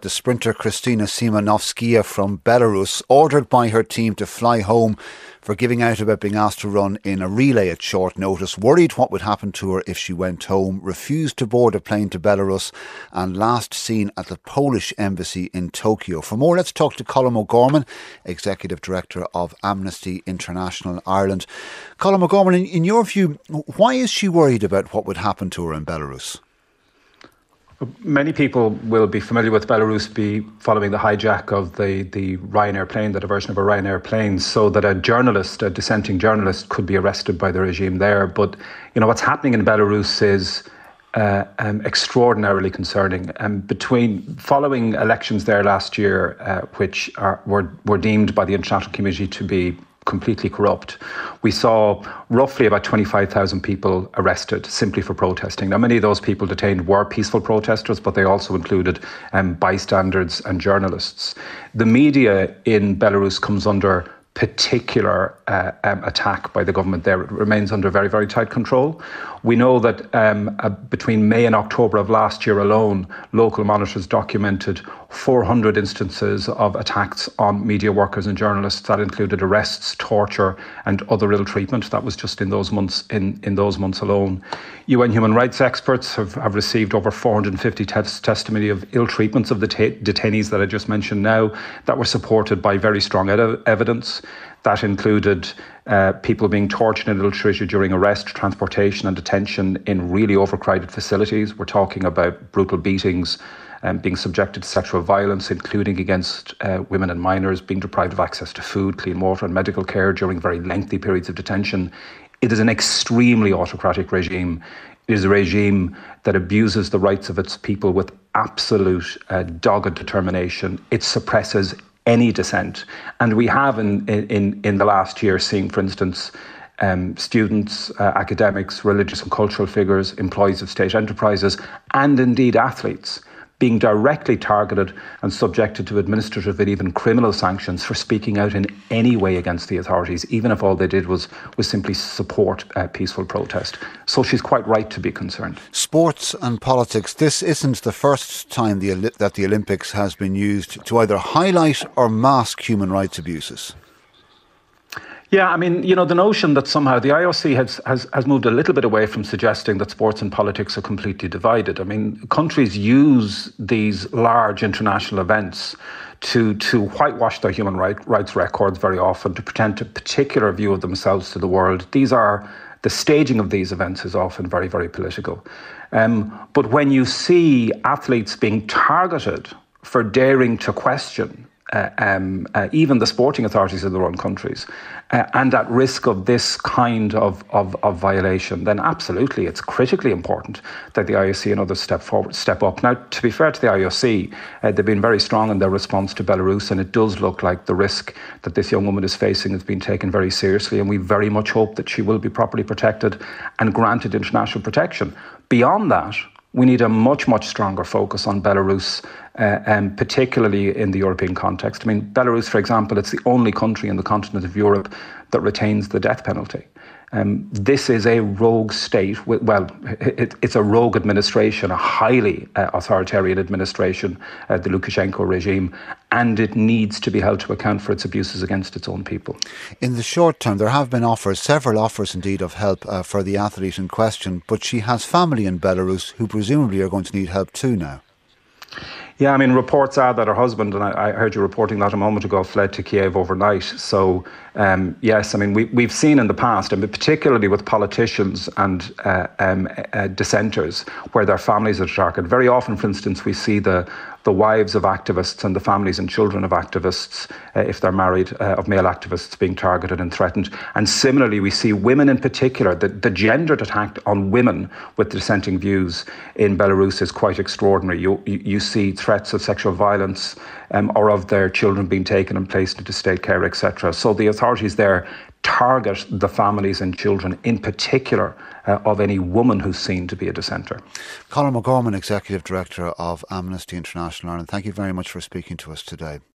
the sprinter Kristina Simanovskaya from Belarus, ordered by her team to fly home for giving out about being asked to run in a relay at short notice, worried what would happen to her if she went home, refused to board a plane to Belarus, and last seen at the Polish embassy in Tokyo. For more, let's talk to Colm O'Gorman, Executive Director of Amnesty International Ireland. Colm O'Gorman, in your view, why is she worried about what would happen to her in Belarus? Many people will be familiar with Belarus following the hijack of the Ryanair plane, the diversion of a Ryanair plane, so that a dissenting journalist could be arrested by the regime there. But, what's happening in Belarus is extraordinarily concerning. Following elections there last year, which were deemed by the international community to be completely corrupt, we saw roughly about 25,000 people arrested simply for protesting. Now, many of those people detained were peaceful protesters, but they also included bystanders and journalists. The media in Belarus comes under particular attack by the government there. It remains under very, very tight control. We know that between May and October of last year alone, local monitors documented 400 instances of attacks on media workers and journalists. That included arrests, torture, and other ill treatment. That was just in those months alone. UN human rights experts have received over 450 testimony of ill treatments of the detainees that I just mentioned now, that were supported by very strong evidence. That included people being tortured and ill-treated during arrest, transportation and detention in really overcrowded facilities. We're talking about brutal beatings, being subjected to sexual violence, including against women and minors, being deprived of access to food, clean water and medical care during very lengthy periods of detention. It is an extremely autocratic regime. It is a regime that abuses the rights of its people with absolute dogged determination. It suppresses any dissent. And we have in the last year seen, for instance, students, academics, religious and cultural figures, employees of state enterprises, and indeed athletes being directly targeted and subjected to administrative and even criminal sanctions for speaking out in any way against the authorities, even if all they did was simply support peaceful protest. So she's quite right to be concerned. Sports and politics. This isn't the first time that the Olympics has been used to either highlight or mask human rights abuses. Yeah, the notion that somehow the IOC has moved a little bit away from suggesting that sports and politics are completely divided. Countries use these large international events to whitewash their human rights records very often, to present a particular view of themselves to the world. The staging of these events is often very, very political. But when you see athletes being targeted for daring to question even the sporting authorities in their own countries, and at risk of this kind of violation, then absolutely it's critically important that the IOC and others step up. Now, to be fair to the IOC, they've been very strong in their response to Belarus, and it does look like the risk that this young woman is facing has been taken very seriously, and we very much hope that she will be properly protected and granted international protection. Beyond that, we need a much, much stronger focus on Belarus, and particularly in the European context. Belarus, for example, it's the only country in the continent of Europe that retains the death penalty. This is a rogue state. It's a rogue administration, a highly authoritarian administration, the Lukashenko regime, and it needs to be held to account for its abuses against its own people. In the short term, there have been several offers indeed of help for the athlete in question, but she has family in Belarus who presumably are going to need help too now. Yeah, reports are that her husband, and I heard you reporting that a moment ago, fled to Kiev overnight. So, yes, we've seen in the past, and particularly with politicians and dissenters, where their families are targeted. Very often, for instance, we see the wives of activists and the families and children of activists, if they're married, of male activists being targeted and threatened. And similarly, we see women in particular. The gendered attack on women with dissenting views in Belarus is quite extraordinary. You see threats of sexual violence or of their children being taken and placed into state care, etc. So the authorities there target the families and children, in particular of any woman who's seen to be a dissenter. Colm O'Gorman, Executive Director of Amnesty International Ireland, thank you very much for speaking to us today.